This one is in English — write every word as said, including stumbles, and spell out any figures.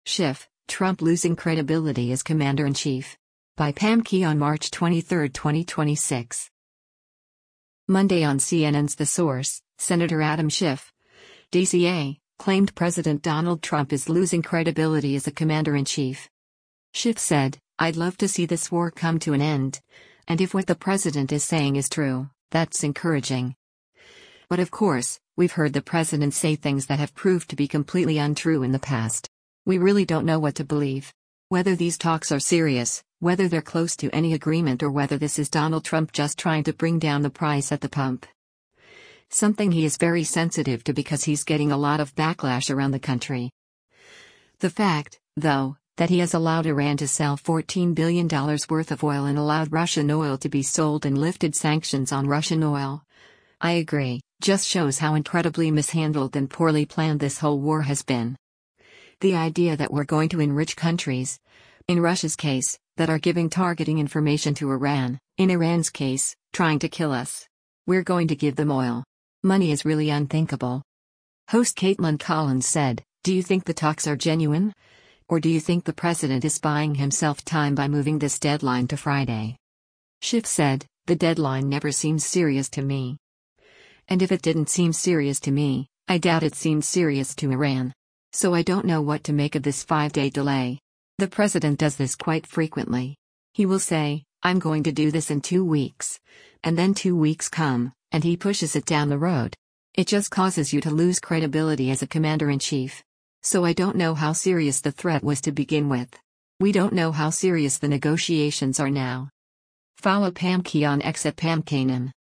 Schiff, Trump losing credibility as commander-in-chief. By Pam Key on March twenty-third, twenty twenty-six. Monday on C N N's The Source, Senator Adam Schiff, D C A, claimed President Donald Trump is losing credibility as a commander-in-chief. Schiff said, "I'd love to see this war come to an end. And if what the president is saying is true, that's encouraging. But of course, we've heard the president say things that have proved to be completely untrue in the past. We really don't know what to believe. Whether these talks are serious, whether they're close to any agreement, or whether this is Donald Trump just trying to bring down the price at the pump. Something he is very sensitive to because he's getting a lot of backlash around the country. The fact, though, that he has allowed Iran to sell fourteen billion dollars worth of oil and allowed Russian oil to be sold and lifted sanctions on Russian oil, I agree, just shows how incredibly mishandled and poorly planned this whole war has been. The idea that we're going to enrich countries, in Russia's case, that are giving targeting information to Iran, in Iran's case, trying to kill us. We're going to give them oil. Money is really unthinkable." Host Caitlin Collins said, "Do you think the talks are genuine? Or do you think the president is buying himself time by moving this deadline to Friday?" Schiff said, "The deadline never seems serious to me. And if it didn't seem serious to me, I doubt it seemed serious to Iran. So I don't know what to make of this five-day delay. The president does this quite frequently. He will say, 'I'm going to do this in two weeks. And then two weeks come, and he pushes it down the road. It just causes you to lose credibility as a commander-in-chief. So I don't know how serious the threat was to begin with. We don't know how serious the negotiations are now." Follow Pam Key on X at Pam Kanan.